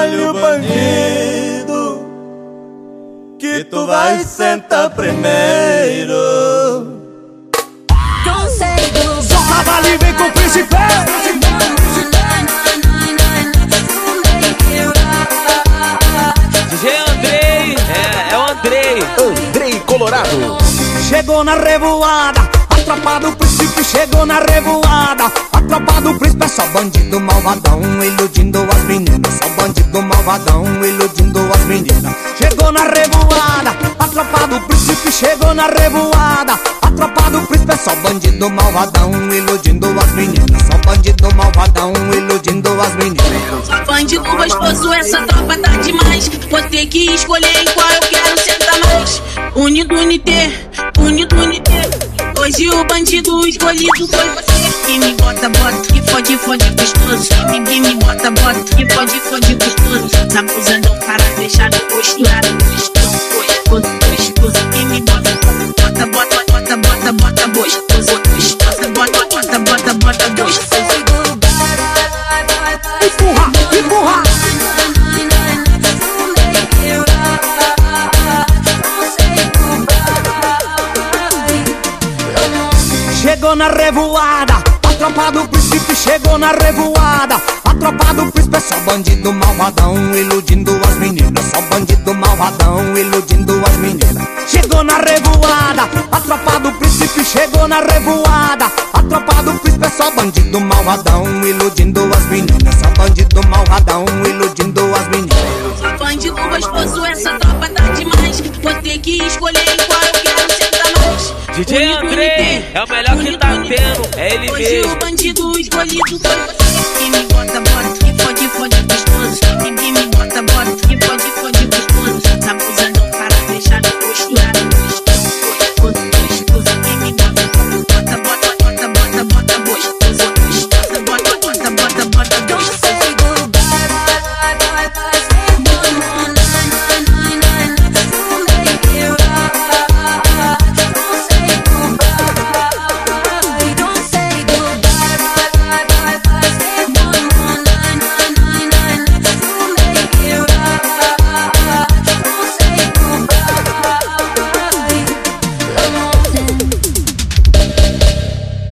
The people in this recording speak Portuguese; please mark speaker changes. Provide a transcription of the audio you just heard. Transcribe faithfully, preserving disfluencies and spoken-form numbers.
Speaker 1: escolhe o bandido que tu vai sentar primeiro.
Speaker 2: Só cavalo vem com o príncipe.
Speaker 3: D J Andrei, é, é o Andrei.
Speaker 4: Andrei Colorado.
Speaker 2: Chegou na revoada, a tropa do príncipe chegou na revoada. A tropa do príncipe é só bandido malvadão, iludindo as meninas. Só bandido malvadão, iludindo as meninas. Chegou na revoada, a tropa do príncipe chegou na revoada. A tropa do príncipe é só bandido malvadão, iludindo as meninas. Só bandido malvadão, iludindo as meninas.
Speaker 5: Bandido gostoso, essa tropa tá demais. Vou ter que escolher em qual eu quero sentar mais. Unido, unité, unido, unité. Hoje o bandido escolhido foi você. Que me bota, bota, que fode, fode gostoso. Que me, que me bota, bota, que fode, fode gostoso. Tá abusando o cara, deixado posturado, gostoso, gostoso, gostoso. Que me bota, bota, bota, bota, bota, bota, gostoso, gostoso. Bota, bota, bota, bota, gostoso.
Speaker 2: Empurra, empurra. Chegou na revoada, a tropa do príncipe chegou na revoada. A tropa do príncipe é só bandido malvadão, iludindo as meninas. Só bandido malvadão, iludindo as meninas. Chegou na revoada, a tropa do príncipe chegou na revoada. A tropa do príncipe é só bandido malvadão, iludindo as meninas. Só bandido malvadão, iludindo as meninas.
Speaker 5: Bandido gostoso, essa tropa tá demais. Vou ter que escolher em qual eu quero sentar mais.
Speaker 3: D J Andrei, é o melhor que tá tendo, é ele
Speaker 5: Hoje
Speaker 3: mesmo.
Speaker 5: o bandido escolhido foi você. Que me bota, bota.